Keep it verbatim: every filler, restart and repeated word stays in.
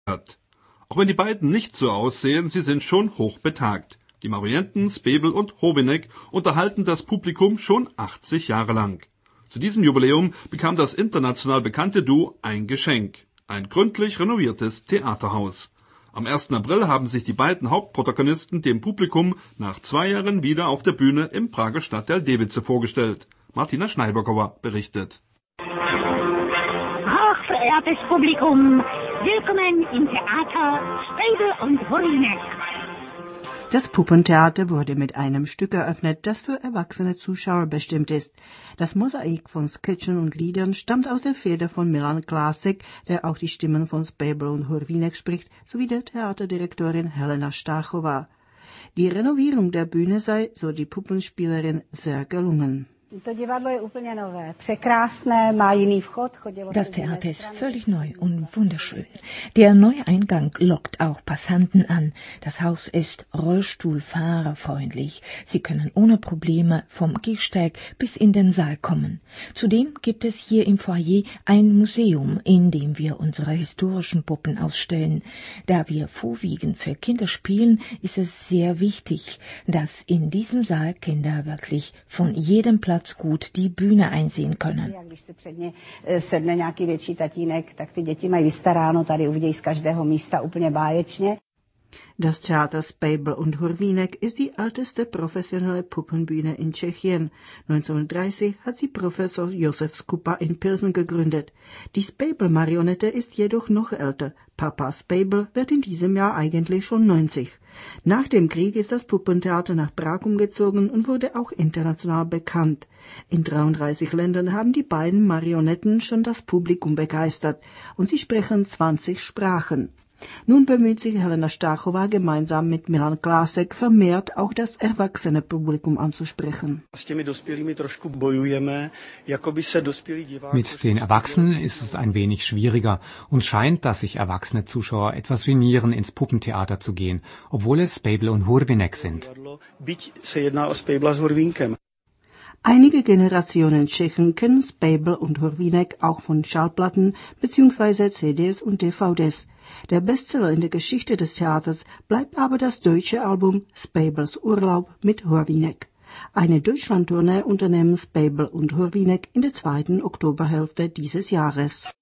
Auch wenn die beiden nicht so aussehen, sie sind schon hochbetagt. Die Marionetten Spebel und Hovinek unterhalten das Publikum schon achtzig Jahre lang. Zu diesem Jubiläum bekam das international bekannte Duo ein Geschenk: ein gründlich renoviertes Theaterhaus. Am ersten April haben sich die beiden Hauptprotagonisten dem Publikum nach zwei Jahren wieder auf der Bühne im Prager Stadtteil Device vorgestellt. Martina Schneiberkova berichtet. Ach, verehrtes Publikum, willkommen im Theater Spebel und Hovinek. Das Puppentheater wurde mit einem Stück eröffnet, das für erwachsene Zuschauer bestimmt ist. Das Mosaik von Sketchen und Liedern stammt aus der Feder von Milan Klasek, der auch die Stimmen von Spebel und Hovinek spricht, sowie der Theaterdirektorin Helena Stachova. Die Renovierung der Bühne sei, so die Puppenspielerin, sehr gelungen. Das Theater ist völlig neu und wunderschön. Der neue Eingang lockt auch Passanten an. Das Haus ist rollstuhlfahrerfreundlich. Sie können ohne Probleme vom Gehsteig bis in den Saal kommen. Zudem gibt es hier im Foyer ein Museum, in dem wir unsere historischen Puppen ausstellen. Da wir vorwiegend für Kinder spielen, ist es sehr wichtig, dass in diesem Saal Kinder wirklich von jedem Platz gut die Bühne einsehen können. Das Theater Spebel und Hovinek ist die älteste professionelle Puppenbühne in Tschechien. neunzehnhundertdreißig hat sie Professor Josef Skupa in Pilsen gegründet. Die Spebel-Marionette ist jedoch noch älter. Papa Spebel wird in diesem Jahr eigentlich schon neunzig. Nach dem Krieg ist das Puppentheater nach Prag umgezogen und wurde auch international bekannt. In dreiunddreißig Ländern haben die beiden Marionetten schon das Publikum begeistert und sie sprechen zwanzig Sprachen. Nun bemüht sich Helena Stachova gemeinsam mit Milan Klasek vermehrt auch das erwachsene Publikum anzusprechen. Mit den Erwachsenen ist es ein wenig schwieriger und scheint, dass sich erwachsene Zuschauer etwas genieren, ins Puppentheater zu gehen, obwohl es Spebel und Hovinek sind. Einige Generationen Tschechen kennen Spebel und Hovinek auch von Schallplatten bzw. C Ds und D V Ds. Der Bestseller in der Geschichte des Theaters bleibt aber das deutsche Album Spebels Urlaub mit Hovinek. Eine Deutschlandtournee unternehmen Spebel und Hovinek in der zweiten Oktoberhälfte dieses Jahres.